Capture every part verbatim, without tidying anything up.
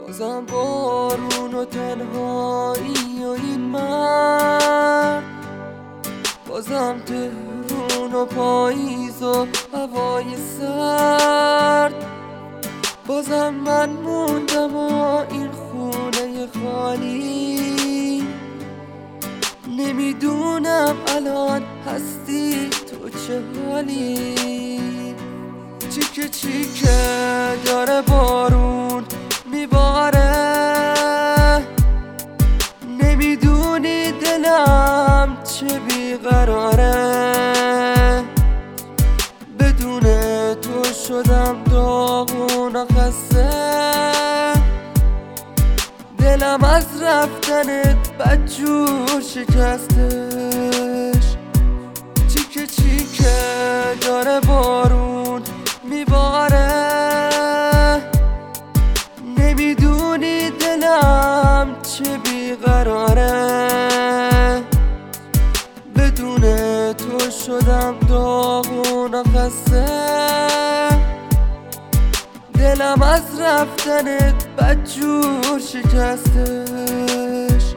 بازم بارون و تنهایی و این مرد، بازم تهرون و پاییز و هوای سرد، بازم من موندم و این خونه خالی. نمیدونم الان هستی تو چه حالی. چیکه چیکه داره بارون میباره، نمیدونی دلم چه بیقراره. بدون تو شدم داغون و خسته، دلم از رفتنت بدجور شکستش. چیکه چیکه داره بارون میباره، نمیدونی دلم چه بیقراره. بدون تو شدم داغون و خسته، دلم از رفتنت بدجور شکستش.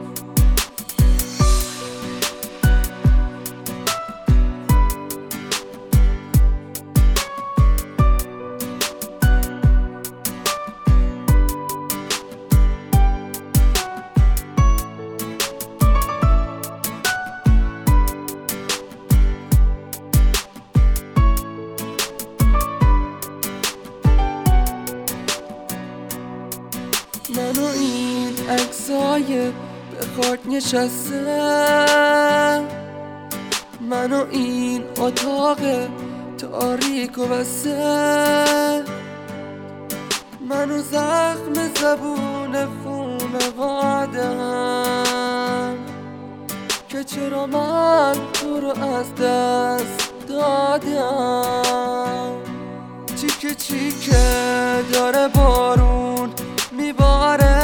منو این عکسای به خاک نشسته، منو این اتاق تاریک و بسته، منو زخم زبون خونوادم که چرا من تو رو از دست دادم. چیکه چیکه داره بارون میباره،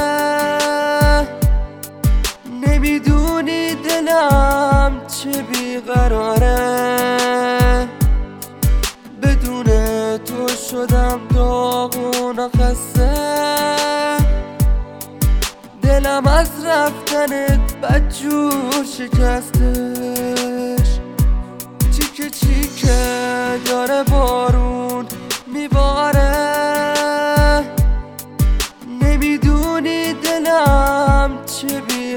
نمیدونی دلم چه بیقراره. بدون تو شدم داغون و خسته، دلم از رفتنت بدجور شکستش. چیکه چیکه داره بارون میباره، نمیدونی دلم چه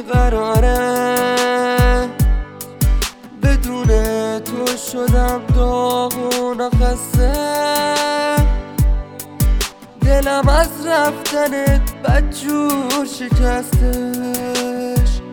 بیقراره. بدون تو شدم داغون و خسته، دلم از رفتنت بدجور شکستش.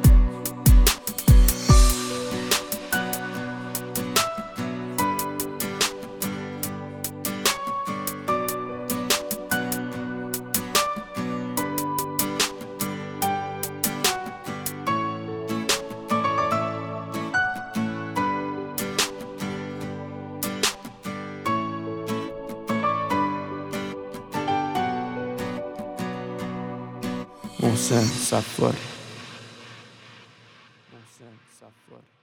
محسن صفاری. محسن صفاری